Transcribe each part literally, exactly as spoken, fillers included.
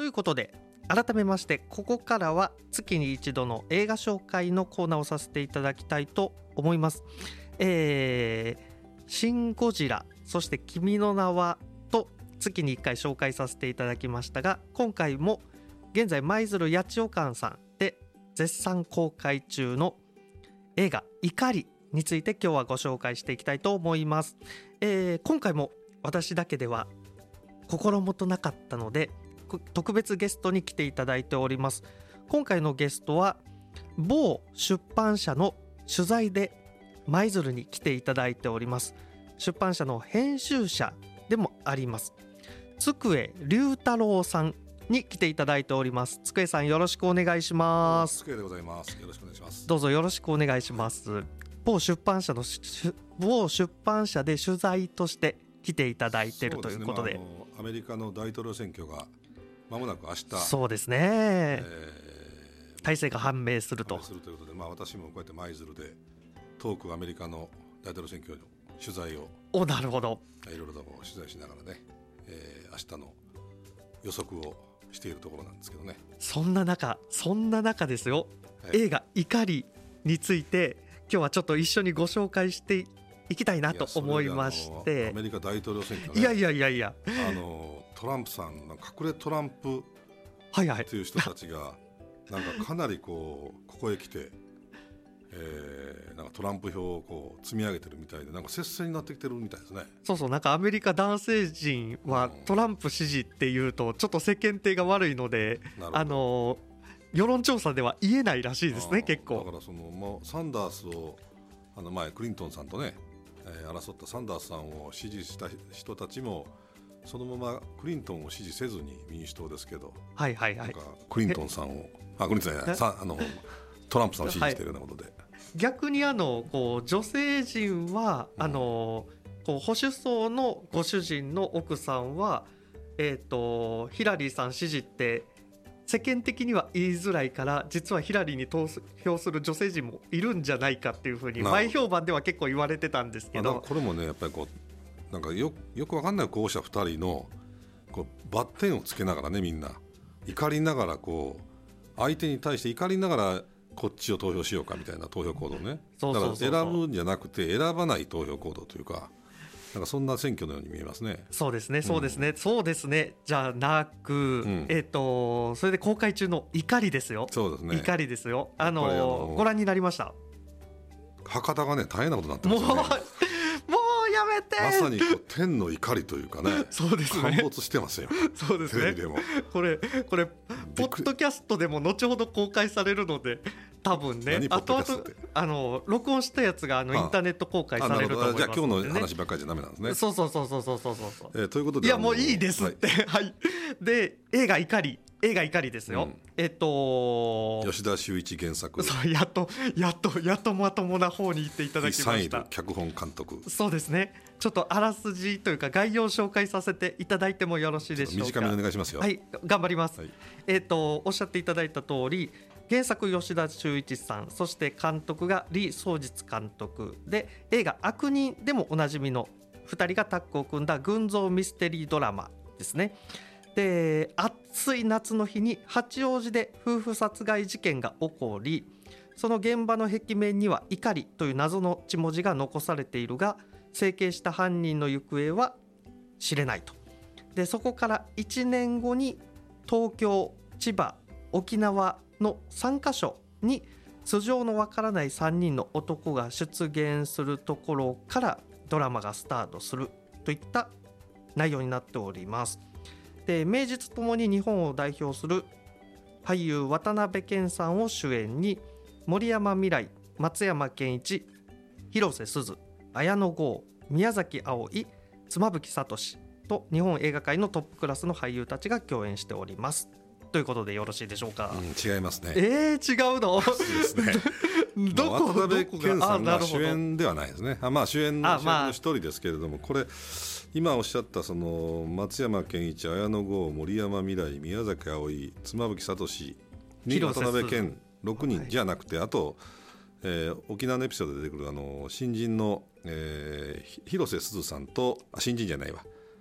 ということで改めましてここからは月に一度の映画紹介のコーナーをさせていただきたいと思います。えー、シン・ゴジラ、そして君の名はと月にいっかい紹介させていただきましたが、今回も現在舞鶴八千代館さんで絶賛公開中の映画怒りについて今日はご紹介していきたいと思います。えー、今回も私だけでは心もとなかったので特別ゲストに来ていただいております。今回のゲストは某出版社の取材で舞鶴に来ていただいております。出版社の編集者でもあります机龍太郎さんに来ていただいております。机さん、よろしくお願いします。 机でございます。よろしくお願いします。 どうぞよろしくお願いします。某出版社の某出版社で取材として来ていただいているということで、 そうですね、まあ、あのアメリカの大統領選挙がまもなく明日、 そうですね、えー、体制が判明すると判明するということで、まあ、私もこうやって舞鶴で遠くアメリカの大統領選挙の取材をおなるほどいろいろと取材しながらね、えー、明日の予測をしているところなんですけどね。 そんな中そんな中ですよ、 はい、 映画怒りについて今日はちょっと一緒にご紹介していきたいなと思いまして。 アメリカ大統領選挙ね、 いやいやいやいやあのトランプさんの隠れトランプはいはいという人たちがなんかかなりこうここへ来て、えー、なんかトランプ票をこう積み上げてるみたいで、なんか接戦になってきてるみたいですね。 そうそう、なんかアメリカ男性陣はトランプ支持っていうとちょっと世間体が悪いので、あの世論調査では言えないらしいですね。結構だからその、まあ、サンダースをあの前クリントンさんとね、えー、争ったサンダースさんを支持した人たちもそのままクリントンを支持せずに民主党ですけど、 はいはいはい、 なんかクリントンさんをあクリントンじゃないさあのトランプさんを支持しているようなことで、はい、 逆にあのこう女性陣は、うん、あのこう保守層のご主人の奥さんは、えーと、ヒラリーさん支持って世間的には言いづらいから実はヒラリーに投票する女性陣もいるんじゃないかっていうふうに前評判では結構言われてたんですけど、 まあ、これもねやっぱりこうなんか よ, よくわかんない候補者ふたりのこうバッテンをつけながらね、みんな怒りながらこう相手に対して怒りながらこっちを投票しようかみたいな投票行動ね。だから選ぶんじゃなくて選ばない投票行動というか、なんかそんな選挙のように見えますね。 そうですねそうですね、うん、そうですねじゃなく、うん、えーとそれで公開中の怒りですよ。 そうですね、 怒りですよ。あのあのご覧になりました？ 博多がね大変なことになってますよね。もうもうやめて。 まさにこう天の怒りというかねそうですね、 陥没してますよ。 そうですね、 テレビでもこれこれポッドキャストでも後ほど公開されるので多分ね、あとあとあの録音したやつがあのインターネット公開されると思いますので、ね、 じゃあ今日の話ばっかりじゃダメなんですね。 そうそうそうそうそうそうそう、 えー、ということでいやもういいですって、はい、はい、で映画怒り映画怒りですよ、うん、えっと吉田修一原作、 そうやっとやっとやっとまともな方に行っていただきました。 脚本監督、 そうですね、ちょっとあらすじというか概要を紹介させていただいてもよろしいでしょうか。 短めにお願いしますよ。 はい、頑張ります、はい、えっとおっしゃっていただいた通り原作吉田修一さん、そして監督が李相実監督で、映画悪人でもおなじみのふたりがタッグを組んだ群像ミステリードラマですね。で暑い夏の日に八王子で夫婦殺害事件が起こり、その現場の壁面には怒りという謎の血文字が残されているが、整形した犯人の行方は知れないと。でそこからいちねんごに東京、千葉、沖縄のさんカ所に素性のわからないさんにんの男が出現するところからドラマがスタートするといった内容になっております。で名実ともに日本を代表する俳優渡辺謙さんを主演に森山未來、松山ケンイチ、広瀬すず、綾野剛、宮崎あおい、妻夫木聡と日本映画界のトップクラスの俳優たちが共演しておりますということでよろしいでしょうか。 うん、違いますね。 えー、違うのですねどこ渡辺謙さんが主演ではないですね。あ、まあ、主演の主役の一人ですけれども、これ今おっしゃったその松山ケンイチ、綾野剛、森山未来、宮崎あおい、妻夫木聡に渡辺謙ろくにんじゃなくて、あと、えー、沖縄のエピソードで出てくるあの新人の、えー、広瀬すずさんと、あ新人じゃないわ、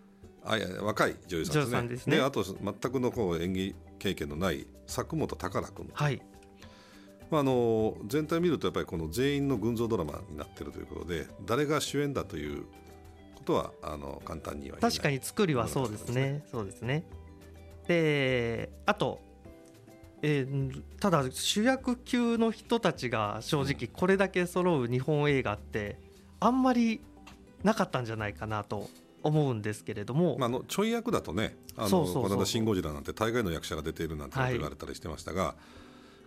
あ若い女優さんですね。女優さんですね。であと全くのこう演技経験のない佐本宝君、 はい、 まあ、あの全体を見るとやっぱりこの全員の群像ドラマになっているということで、誰が主演だということはあの簡単には言えない。 確かに作りはそうですね。そうですね。であと、えー、ただ主役級の人たちが正直これだけ揃う日本映画ってあんまりなかったんじゃないかなと思うんですけれども、 まあ、あのちょい役だとね、あのそうそうそう、この間シン・ゴジラなんて大概の役者が出ているなんて言われたりしてましたが、はい、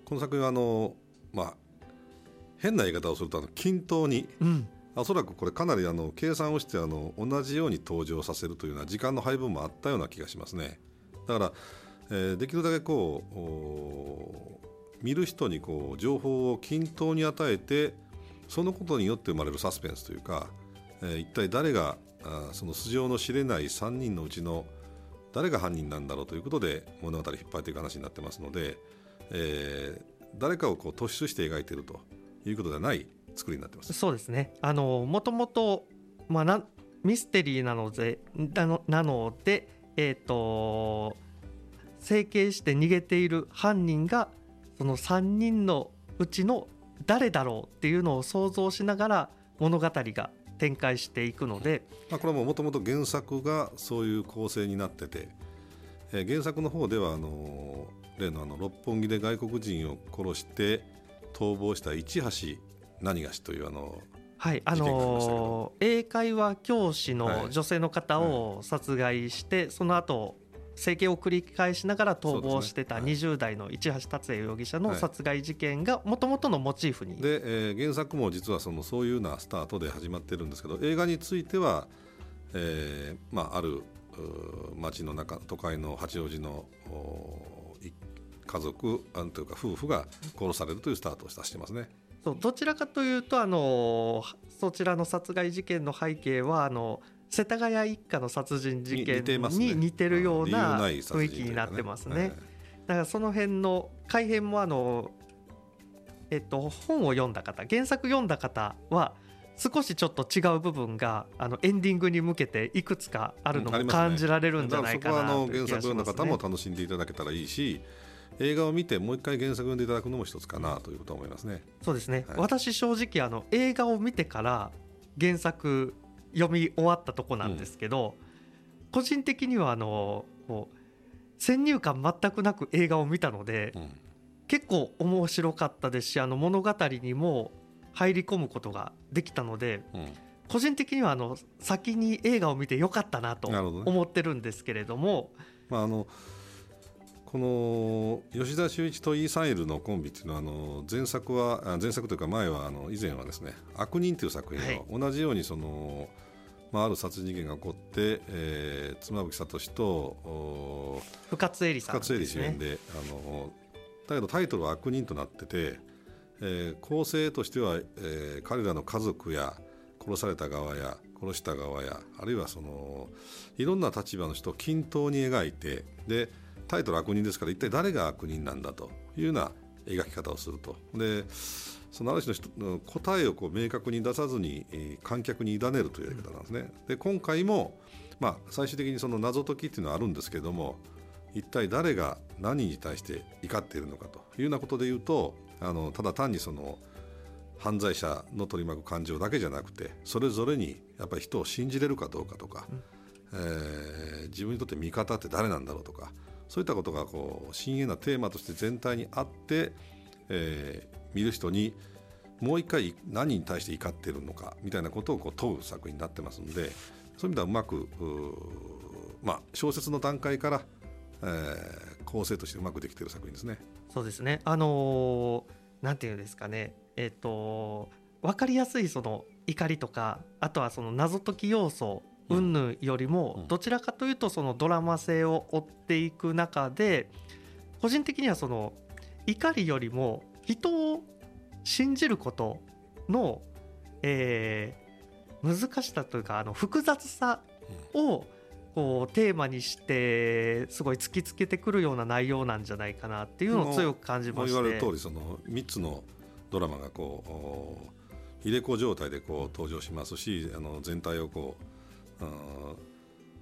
この作品はあの、まあ、変な言い方をするとあの均等に、うん、おそらくこれかなりあの計算をしてあの同じように登場させるというような時間の配分もあったような気がしますね。だから、えー、できるだけこう見る人にこう情報を均等に与えて、そのことによって生まれるサスペンスというか、えー、一体誰があその素性の知れないさんにんのうちの誰が犯人なんだろうということで物語を引っ張っていく話になってますので、えー、誰かをこう突出して描いているということではない作りになってます。 そうですね。あのもともと、まあ、なミステリーなのでなの、なので、えーと、整形して逃げている犯人がそのさんにんのうちの誰だろうっていうのを想像しながら物語が展開していくので、 まあ、これはもともと原作がそういう構成になってて、えー、原作の方ではあの例のあの六本木で外国人を殺して逃亡した市橋何がしというあの、 はい、あのー、英会話教師の女性の方を殺害して、はいはい、その後整形を繰り返しながら逃亡してたにじゅう代の市橋達也容疑者の殺害事件がもともとのモチーフに、 で、えー、原作も実はそのそういうようなスタートで始まってるんですけど、映画については、えーまあ、ある町の中都会の八王子の家族というか夫婦が殺されるというスタートをさせてますね。 そうどちらかというとあのそちらの殺害事件の背景はあの世田谷一家の殺人事件に似てるような雰囲気になってますね。だからその辺の改編もあの、えっと、本を読んだ方、原作読んだ方は少しちょっと違う部分があのエンディングに向けていくつかあるのも感じられるんじゃないかなという気がしますね。 だからそこはあの原作読んだ方も楽しんでいただけたらいいし、映画を見てもう一回原作読んでいただくのも一つかなということは思いますね。 そうですね、はい、私正直あの映画を見てから原作読み終わったとこなんですけど、うん、個人的にはあのこう先入観全くなく映画を見たので、うん、結構面白かったですし、あの物語にも入り込むことができたので、うん、個人的にはあの先に映画を見てよかったなと思ってるんですけれども、 ね、まあ、あのこの吉田修一とイーサイルのコンビっていうのはあの前作は前作というか前はあの以前はですね悪人という作品を同じようにその、まあ、ある殺人事件が起こって、えー、妻夫木聡と深津絵里さんですね。 主演であのだけどタイトルは悪人となってて、えー、構成としては、えー、彼らの家族や殺された側や殺した側やあるいはそのいろんな立場の人を均等に描いて、でタイトル悪人ですから一体誰が悪人なんだというような描き方をすると。でそのある種の答えをこう明確に出さずに、えー、観客に委ねるというやり方なんですね。で今回も、まあ、最終的にその謎解きっていうのはあるんですけれども、一体誰が何に対して怒っているのかというようなことでいうと、あのただ単にその犯罪者の取り巻く感情だけじゃなくて、それぞれにやっぱり人を信じれるかどうかとか、うん、えー、自分にとって味方って誰なんだろうとか、そういったことがこう深遠なテーマとして全体にあって、えー、見る人にもう一回何に対して怒っているのかみたいなことをこう問う作品になってますので、そういう意味ではうまく、まあ、小説の段階から、えー、構成としてうまくできている作品ですね。 そうですね、あのー、なんていうんですかね、えーと、分かりやすいその怒りとか、あとはその謎解き要素云々よりもどちらかというとそのドラマ性を追っていく中で、個人的にはその怒りよりも人を信じることの、えー、難しさというかあの複雑さをこうテーマにしてすごい突きつけてくるような内容なんじゃないかなっていうのを強く感じまして、 言われる通りそのみっつのドラマがこう入れ子状態でこう登場しますし、あの全体をこう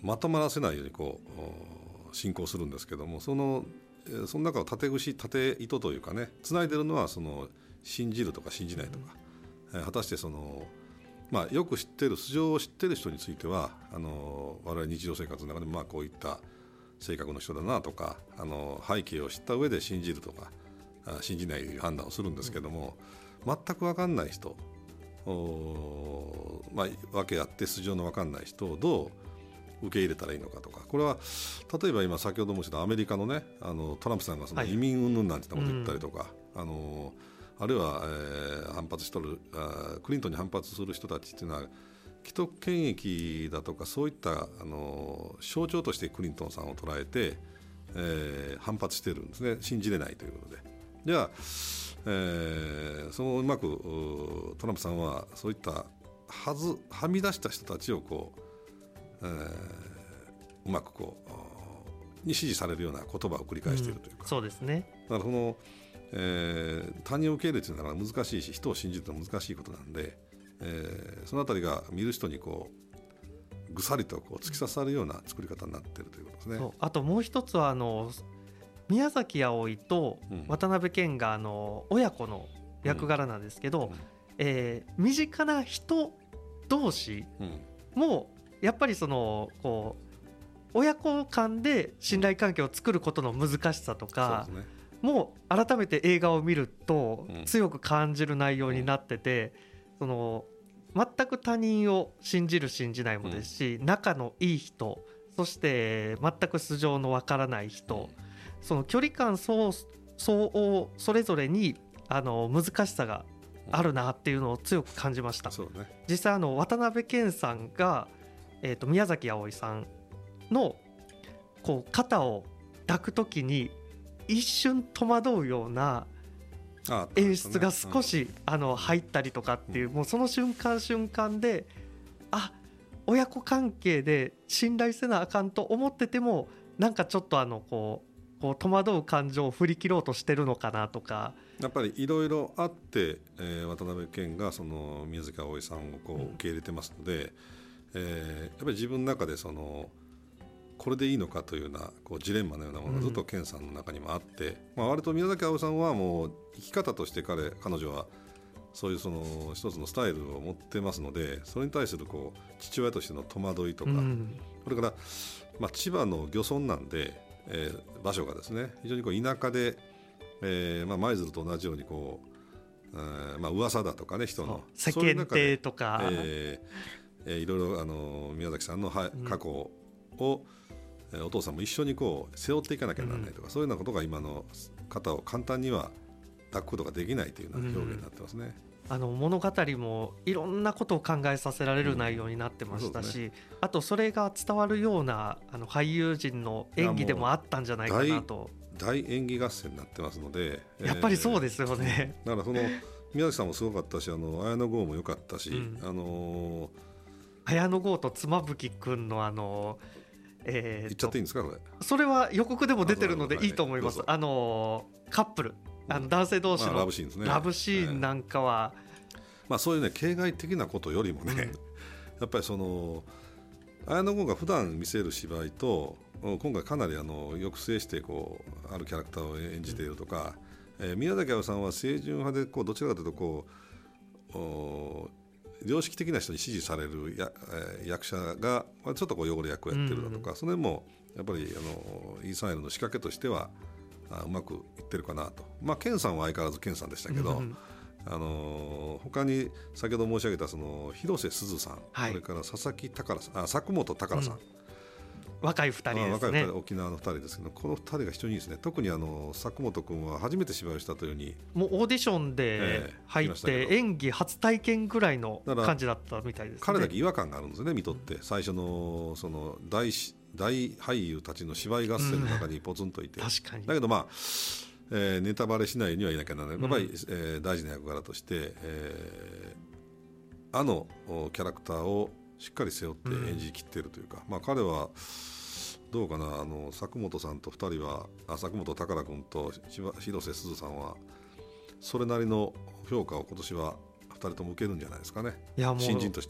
まとまらせないようにこう進行するんですけども、そのその中を縦串縦糸というかね、つないでるのはその信じるとか信じないとか、うん、えー、果たしてその、まあ、よく知ってる素性を知ってる人についてはあの我々日常生活の中でまあこういった性格の人だなとか、あの背景を知った上で信じるとか信じないという判断をするんですけども、うん、全く分かんない人、まあ、訳あって素性の分かんない人をどう受け入れたらいいのかとか、これは例えば今先ほど申したアメリカのね、あのトランプさんがその移民云々なんてことを言ったりとか、はい、あのあるいは、えー、反発しとるあクリントンに反発する人たちっていうのは既得権益だとかそういったあの象徴としてクリントンさんを捉えて、えー、反発してるんですね。信じれないということで、じゃあ、えー、そのうまくトランプさんはそういったはずはみ出した人たちをこうえー、うまくこうに支持されるような言葉を繰り返しているというか、 うん、そうですね。 だからその、えー、他人を受け入れるというのは難しいし、人を信じるというのは難しいことなんで、えー、そのあたりが見る人にこうぐさりとこう突き刺さるような作り方になっているということですね。 そう、あともう一つはあの宮崎あおいと渡辺謙があの親子の役柄なんですけど、うんうん、えー、身近な人同士も、うんやっぱりそのこう親子間で信頼関係を作ることの難しさとか、ね、もう改めて映画を見ると強く感じる内容になってて、うん、その全く他人を信じる信じないもですし、うん、仲のいい人、そして全く素性のわからない人、うん、その距離感相応それぞれにあの難しさがあるなっていうのを強く感じました。 そうね、 実際あの渡辺謙さんがえー、と宮崎あおいさんのこう肩を抱くときに一瞬戸惑うような演出が少しあの入ったりとかっていう、もうその瞬間瞬間で、あ、親子関係で信頼せなあかんと思っててもなんかちょっとあのこうこう戸惑う感情を振り切ろうとしてるのかなとか、 やっぱりいろいろあって、えー、渡辺謙がその宮崎あおいさんをこう受け入れてますので、うん、えー、やっぱり自分の中でそのこれでいいのかというようなこうジレンマのようなものがずっと健さんの中にもあって、うん、まあ、割と宮崎あおいさんはもう生き方として彼彼女はそういうその一つのスタイルを持ってますので、それに対するこう父親としての戸惑いとか、うん、それから、まあ、千葉の漁村なんで、えー、場所がですね非常にこう田舎で、えーまあ、舞鶴と同じようにこう、えーまあ、噂だとかね、人の世間体とか、 えーえー、いろいろあの宮崎さんのは過去を、うん、お父さんも一緒にこう背負っていかなきゃならないとか、うん、そういうようなことが今の方を簡単には抱くことができないというような表現になってますね。 うん、あの物語もいろんなことを考えさせられる内容になってましたし、うんね、あとそれが伝わるようなあの俳優陣の演技でもあったんじゃないかなと。 大演技合戦になってますので、 やっぱりそうですよね。 えー、だからその宮崎さんもすごかったし、あの綾野剛も良かったし、うん、あのー綾野剛と妻夫木君のあの、 えー、言っちゃっていいんですかこれ。 それは予告でも出てるのでいいと思います。あのカップル、あの男性同士の、 まあ、ラブシーンですね。 ラブシーンなんかは、 えーまあ、そういうね形骸的なことよりもね、うん、やっぱりその綾野剛が普段見せる芝居と今回かなりあの抑制してこうあるキャラクターを演じているとか、うん、えー、宮崎あおいさんは清純派でこうどちらかというとこう良識的な人に支持されるや、えー、役者がちょっとこう汚れ役をやってるだとか、うん、それもやっぱりあのイーサンエルの仕掛けとしてはあうまくいってるかなと。まあ健さんは相変わらず健さんでしたけど、うん、あの他に先ほど申し上げたその広瀬すずさん、はい、それから佐々木宝さん、あ佐久本宝さん、うん、 若いふたりですね。 若いふたり、沖縄のふたりですけど、このふたりが非常にいいですね。特にあの佐久本君は初めて芝居をしたというように、 もうオーディションで入って演技初体験ぐらいの感じだったみたいですね。 彼だけ違和感があるんですよね、見とって。最初のその 大, 大俳優たちの芝居合戦の中にポツンといて、うん、 確かに。 だけどまあ、えー、ネタバレしないにはいなきゃならない、やっぱり、うん、えー、大事な役柄として、えー、あのキャラクターをしっかり背負って演じきっているというか、うん、まあ、彼はどうかな、あの佐久本さんとふたりは、あ佐久本宝君と広瀬すずさんはそれなりの評価を今年はふたりとも受けるんじゃないですかね。いやもう新人としては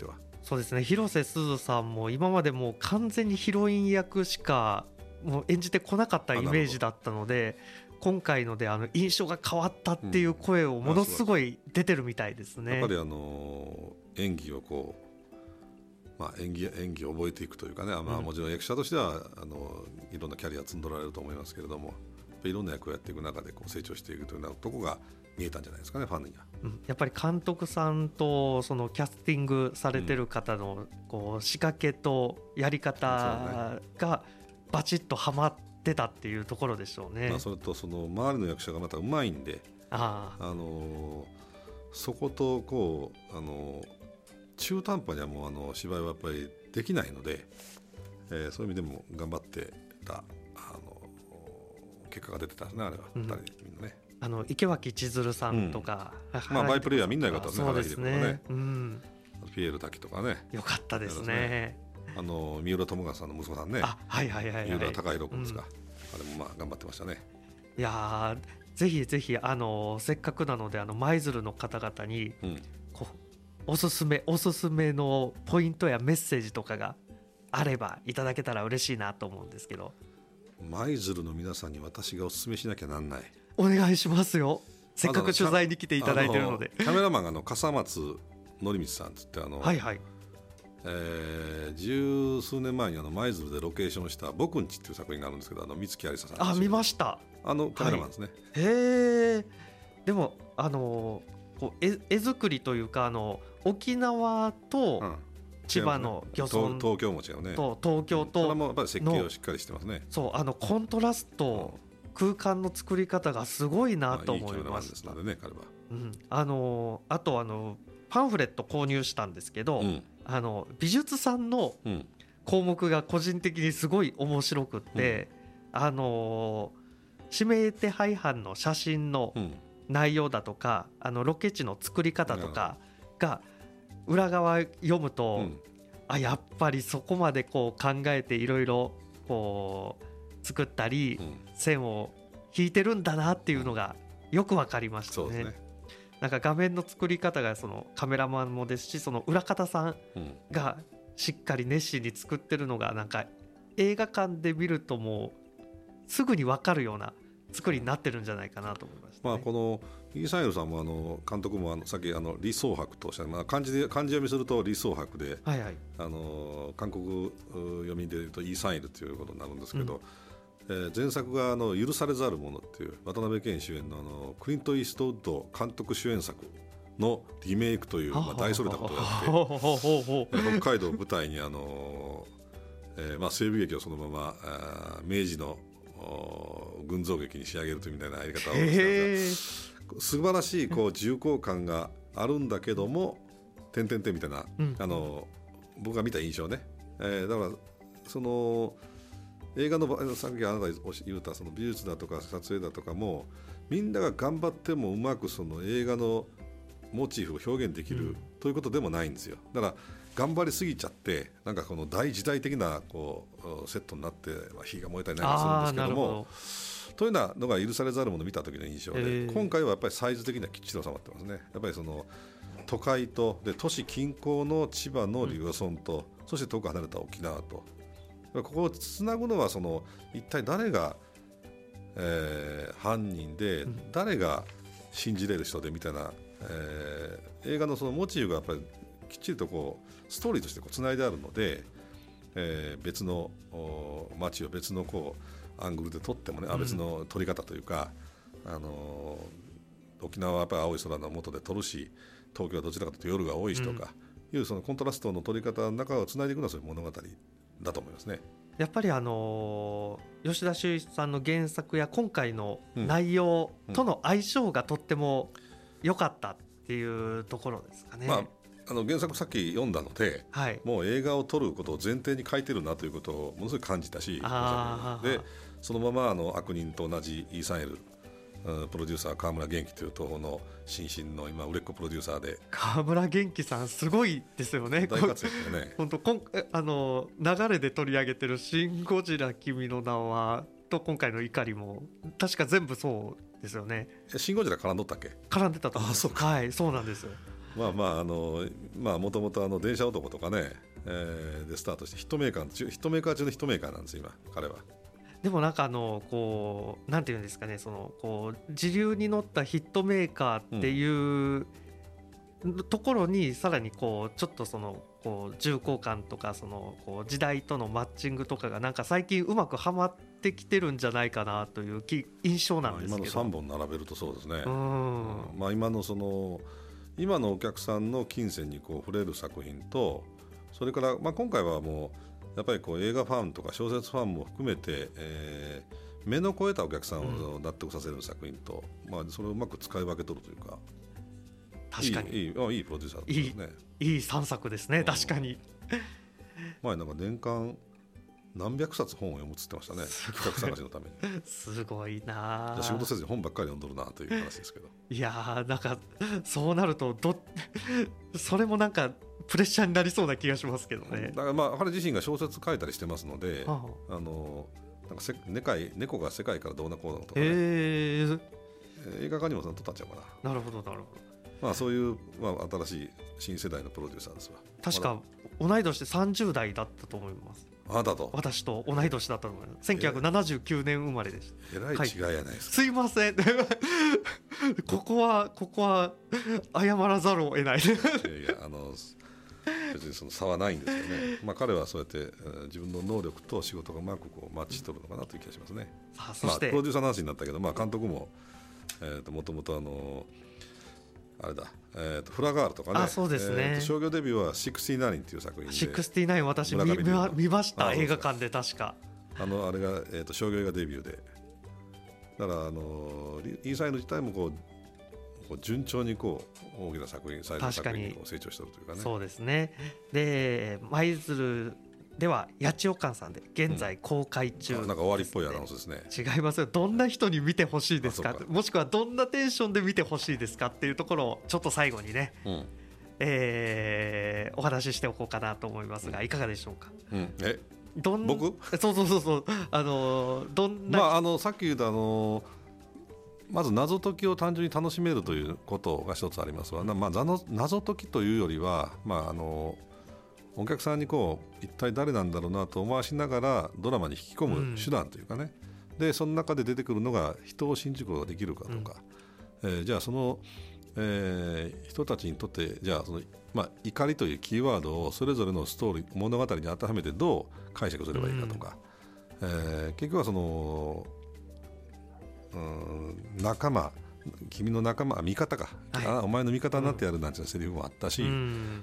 そうですね、広瀬すずさんも今までもう完全にヒロイン役しかもう演じてこなかったイメージだったので、今回のであの印象が変わったっていう声をものすごい出てるみたいですね。 やっぱりあの演技をこう、まあ、演技演技を覚えていくというかね、まあ、もちろん役者としてはあのいろんなキャリア積んどられると思いますけれども、いろんな役をやっていく中でこう成長していくというようなところが見えたんじゃないですかね、ファンには。 うん、やっぱり監督さんとそのキャスティングされてる方のこう仕掛けとやり方がバチッとはまってたっていうところでしょうね。 まあ、それとその周りの役者がまたうまいんで、 ああのそことこうあの中途半端にはもうあの芝居はやっぱりできないので、えー、そういう意味でも頑張ってたあの結果が出てたんですね、あれは、うん、ふたりみんなね。 あの池脇千鶴さんとか、 うん、まあバイプレイヤーみんなよかったですね。 そうですね、 ね、 うん、 ピエール滝とかね、 よかったですね。 あの三浦友和さんの息子さんね、 あ、はいはいはいはい、 三浦貴弘君ですか、うん、あれもまあ頑張ってましたね。 いやぜひぜひあのせっかくなのであの舞鶴の方々に、うん、こうおすすめおすすめのポイントやメッセージとかがあればいただけたら嬉しいなと思うんですけど。 舞鶴の皆さんに私がおすすめしなきゃなんない。 お願いしますよ、せっかく取材に来ていただいているので。 キャメラマンがの笠松則光さんつってあの、 はいはい、 えー、十数年前にあの舞鶴でロケーションした僕んちっていう作品があるんですけど、あの三月有沙さん、 あ、見ました、 あのカメラマンですね、 はい、へえ。でもあのこう 絵, 絵作りというかあの沖縄と、うん、千葉の漁村、 ね、東京も違うね、 と東京と、 それもやっぱり設計をしっかりしてますね。 そう、あのコントラスト、うん、空間の作り方がすごいなと思いました。 まあ、いいキャメラマンですのでね、彼は。 うん、あのあとあのパンフレット購入したんですけど、うん、あの美術さんの項目が個人的にすごい面白くって、うん、あの指名手配犯の写真の内容だとか、あのロケ地の作り方とかが裏側読むと、うん、あ、やっぱりそこまでこう考えていろいろこう作ったり、うん、線を引いてるんだなっていうのがよく分かりましたね。そうですね。なんか画面の作り方がそのカメラマンもですし、その裏方さんがしっかり熱心に作ってるのがなんか映画館で見るともうすぐに分かるような作りになってるんじゃないかなと思いました、ね。まあ、このイーサンエルさんもあの監督もあのさっきあの李相博とおっしゃる、まあ、漢字で漢字読みすると李相博で、はいはい、あの韓国読みで言うとイーサンエルということになるんですけど、うん、えー、前作があの許されざる者っていう渡辺謙主演 の, あのクリント・イーストウッド監督主演作のリメイクという、まあ、大それたことをやって北海道を舞台にあの、えーまあ、西部劇をそのままあ明治の群像劇に仕上げるというみたいなやり方をして素晴らしいこう重厚感があるんだけども点々点みたいな、うん、あの僕が見た印象ね、えー、だからその映画のさっきあなたが言ったその美術だとか撮影だとかもみんなが頑張ってもうまくその映画のモチーフを表現できる、うん、ということでもないんですよ。だから頑張りすぎちゃってなんかこの大時代的なこうセットになって火が燃えたりなんかするんですけども、というようなのが許されざるものを見た時の印象で、えー、今回はやっぱりサイズ的にはきっちり収まってますね。やっぱりその都会とで都市近郊の千葉の漁村と、うん、そして遠く離れた沖縄と、ここをつなぐのはその一体誰が、えー、犯人で誰が信じれる人でみたいな、えー、映画のそのモチーフがやっぱりきっちりとこうストーリーとしてこうつないであるので、えー、別の街を別のこうアングルで撮ってもね、うん、別の撮り方というか、あのー、沖縄はやっぱり青い空の下で撮るし東京はどちらかというと夜が多いしとか、うん、いうそのコントラストの撮り方の中をつないでいくのはそういう物語だと思いますね。 やっぱりあのー、吉田修一さんの原作や今回の内容との相性がとっても良かったっていうところですかね。 まああの原作さっき読んだので、はい、もう映画を撮ることを前提に書いてるなということをものすごい感じたし、でそのままあの悪人と同じイーサンエルプロデューサー川村元気という東宝の新進の今売れっ子プロデューサーで、 川村元気さんすごいですよね。 大活躍でね。 本当こんあの流れで取り上げてるシン・ゴジラ君の名はと今回の怒りも確か全部そうですよね。 シン・ゴジラ絡んどったっけ？ 絡んでたと思います。 あ、そうか。 はい、そうなんですよ。 まあまああのまあもともとあの電車男とかね、えー、でスタートしてヒットメーカーヒットメーカー中のヒットメーカーなんです今彼は。 でもなんかあのこうなんていうんですかね、そのこう時流に乗ったヒットメーカーっていうところにさらにこうちょっとそのこう重厚感とかそのこう時代とのマッチングとかがなんか最近うまくはまってきてるんじゃないかなという印象なんですけど、 今のさんぼん並べるとそうですね。 うん、 まあ、今のその今のお客さんの金銭にこう触れる作品と、それからまあ今回はもうやっぱりこう映画ファンとか小説ファンも含めて、えー、目の超えたお客さんを納得させる作品と、うん、まあ、それをうまく使い分け取るというか、 確かにいい、いい、あ、いいプロデューサーですね。 いい、いいさんさくですね、確かに。 前なんか年間何百冊本を読むっつってましたね、企画探しのために。 すごいな。 仕事せずに本ばっかり読んどるなという話ですけど。 いやー、なんかそうなるとどそれもなんかプレッシャーになりそうな気がしますけどね。 だからまあ彼自身が小説書いたりしてますので、 ああのなんかせ猫, 猫が世界からどうなこうなとかね、 えー、 映画化にもなっとったんちゃうかな。 なるほどなるほど。 まあ、そういう、まあ、新しい新世代のプロデューサーですわ。 確か同い年でさんじゅう代だったと思います。 あなたと私と同い年だったと思います。せんきゅうひゃくななじゅうきゅうねん生まれでした。 えらい違いやないですか、 はい、すいませんここはここは謝らざるを得ない。いやいや、あの別にその差はないんですよね。まあ彼はそうやって、えー、自分の能力と仕事がうまくこうマッチしとるのかなという気がしますね。 さあ、そして、 まあ、プロデューサーの話になったけど、まあ、監督ももともとあのあれだ、えー、とフラガールとかね。 あ、そうですね、 えー、商業デビューはろくじゅうきゅうっていう作品で、 ろくじゅうきゅう私 見, 見ました。映画館で確かあのあれが、えー、と商業映画デビューで、だからあのイーサイド自体もこうこう順調にこう大きな作品サイズの作品に成長しているというかね。 そうですね。で舞鶴では八千代館さんで現在公開中、 うん、なんか終わりっぽいアナウンスですね。 違いますよ。どんな人に見てほしいですか、もしくはどんなテンションで見てほしいですかっていうところをちょっと最後にね、うん、えー、お話ししておこうかなと思いますが、いかがでしょうか。 うん、えどん僕そうそうそうそうあのどんな、 まあ、あのさっき言ったあのまず謎解きを単純に楽しめるということが一つありますわ。まあ、謎解きというよりは、まあ、あのお客さんにこう一体誰なんだろうなと思わしながらドラマに引き込む手段というかね、うん、でその中で出てくるのが人を信じることができるかとか、うん、えー、じゃあその、えー、人たちにとってじゃあその、まあ、怒りというキーワードをそれぞれのストーリー物語に当てはめてどう解釈すればいいかとか、うん、えー、結局はその、うん、仲間君の仲間味方か、はい、あお前の味方になってやるなんていうセリフもあったし、うん、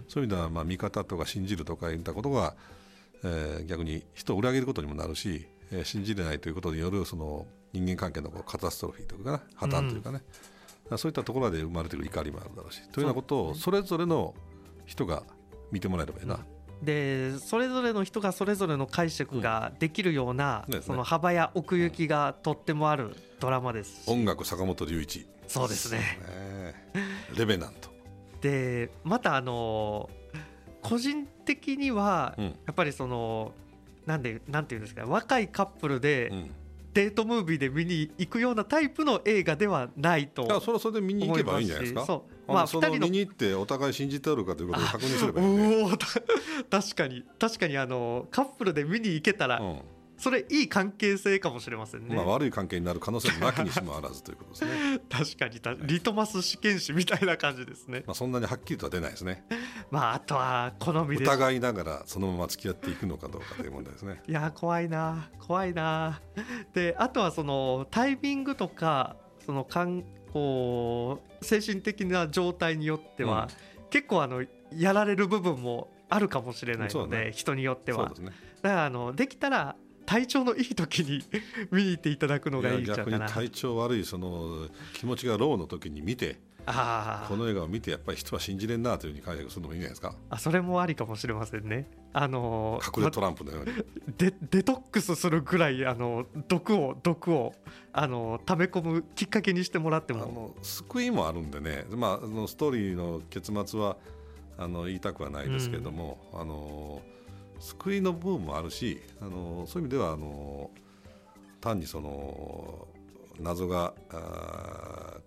そういう意味ではまあ味方とか信じるとかいったことが、えー、逆に人を裏切ることにもなるし、えー、信じれないということによるその人間関係のこうカタストロフィーというかな破綻というかね、うん、そういったところで生まれてくる怒りもあるだろうしというようなことをそれぞれの人が見てもらえればいいな、うん、 でそれぞれの人がそれぞれの解釈ができるような、うん、その幅や奥行きがとってもあるドラマですし、 音楽坂本龍一、 そうですね、 レベナントでまたあの個人的にはやっぱりその、うん、なんでなんていうんですか、若いカップルでデートムービーで見に行くようなタイプの映画ではないと思いますし、 それはそれで見に行けばいいんじゃないですか。そう、まあ、その見に行ってお互い信じておるかということを確認すればいい、ね、 お確かに確かにあのカップルで見に行けたら、うん、それいい関係性かもしれませんね。 まあ、悪い関係になる可能性もなきにしもあらずということですね。 確かにリトマス試験紙みたいな感じですね。 まあ、そんなにはっきりとは出ないですね。 まあ、あとは好みです。 疑いながらそのまま付き合っていくのかどうかという問題ですね。 いや怖いな怖いな。であとはそのタイミングとかそのかんこう精神的な状態によっては、うん、結構あのやられる部分もあるかもしれないので、ね、人によっては。そうですね。だからあのできたら体調のいい時に見に行っていただくのがいいんじゃないかな。 逆に体調悪いその気持ちがローの時に見て、 あこの映画を見てやっぱり人は信じれんなというふうに解釈するのもいいんじゃないですか。 あそれもありかもしれませんね。あの隠れトランプのように、ま、 デ, デトックスするぐらいあの毒を毒をあの溜め込むきっかけにしてもらっても、あの救いもあるんでね、まあ、あのストーリーの結末はあの言いたくはないですけども、うん、あの救いの部分もあるし、あのそういう意味ではあの単にその謎が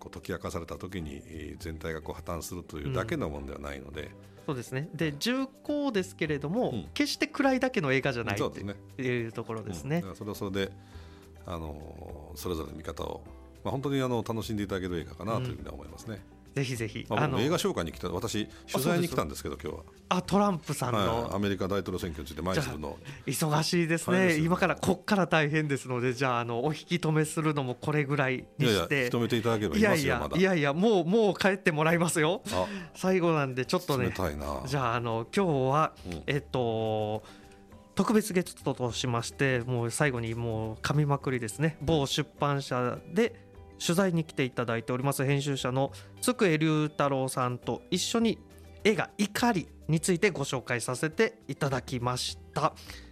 こう解き明かされた時に全体がこう破綻するというだけのものではないので、うん、 そうですね。で重厚ですけれども、うん、決して暗いだけの映画じゃないっていうところですね。 うん、だからそれはそれであのそれぞれの見方を、まあ、本当にあの楽しんでいただける映画かなというふうに思いますね。 うんぜひぜひ、 まあ、映画紹介に来た私取材に来たんですけど今日はあトランプさんの、 はい、アメリカ大統領選挙について前にするの忙しいですね、はい、今からこっから大変ですのでじゃあ、あのお引き止めするのもこれぐらいにしていやいや引き止めていただければいますよ。 いやいやまだいやいやもうもう帰ってもらいますよ。最後なんでちょっとね冷たいな。 じゃあ、あの今日は、うん、えっと特別ゲストとしましてもう最後にもう噛みまくりですね。某出版社で取材に来ていただいております編集者の津久江龍太郎さんと一緒に映画怒りについてご紹介させていただきました。